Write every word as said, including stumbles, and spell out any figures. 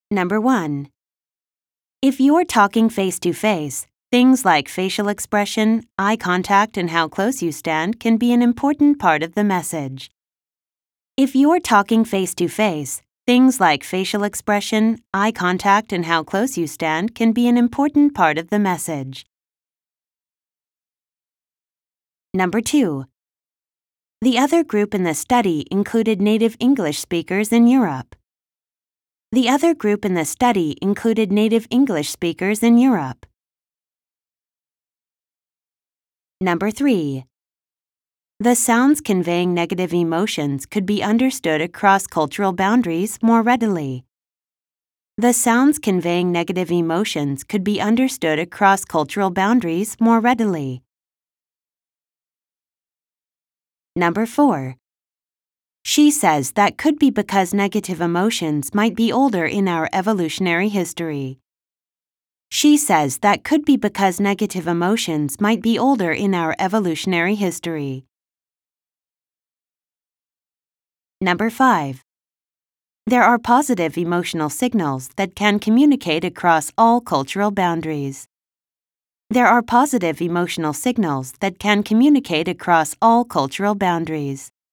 Number one. If you're talking face to face, things like facial expression, eye contact, and how close you stand can be an important part of the message. If you're talking face to face, things like facial expression, eye contact, and how close you stand can be an important part of the message. Number two. The other group in the study included native English speakers in Europe. The other group in the study included native English speakers in Europe. Number three. The sounds conveying negative emotions could be understood across cultural boundaries more readily. The sounds conveying negative emotions could be understood across cultural boundaries more readily. Number four. She says that could be because negative emotions might be older in our evolutionary history. She says that could be because negative emotions might be older in our evolutionary history. Number five. There are positive emotional signals that can communicate across all cultural boundaries. There are positive emotional signals that can communicate across all cultural boundaries.